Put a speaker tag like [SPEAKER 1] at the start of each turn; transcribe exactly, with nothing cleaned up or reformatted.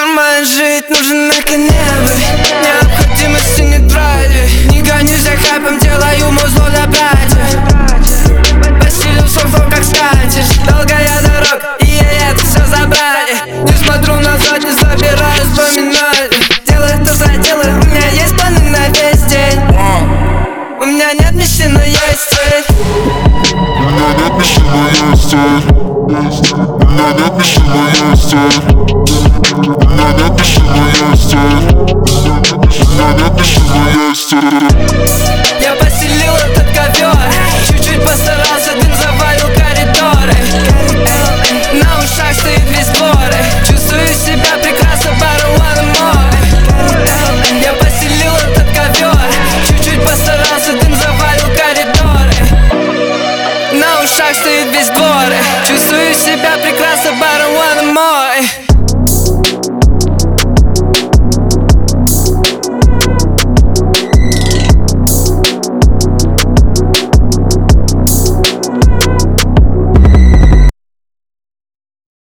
[SPEAKER 1] Нормально жить нужен на Каневы. Необходимости не драйве. Не гонюсь за хайпом, делаю музло для братьев. Поселился в том, как скатишь. Долгая дорога, и я это все забрали. Не смотрю назад, не забираю вспоминать. Делаю то, что делаю, у меня есть планы на весь день. У меня нет мечты, но есть цель.
[SPEAKER 2] У меня нет мечты, но есть цель. У меня нет мечты, но есть цель. У меня нет мечты, но есть цель. У меня нет мечты, но есть цель.